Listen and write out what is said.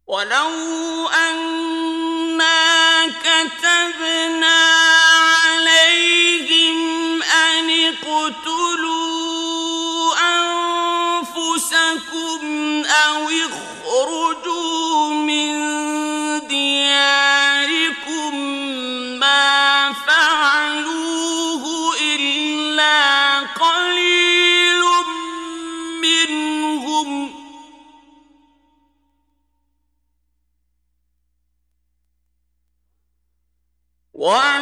وَلَوْ أَنَّا كَتَبْنَا عَلَيْهِمْ أَنِ اقْتُلُوا أَنفُسَكُمْ أَوِ اخْرُجُوا مِن دِيَارِكُم مَّا فَعَلُوهُ إِلَّا قَلِيلٌ مِّنْهُمْ ۖ وَلَوْ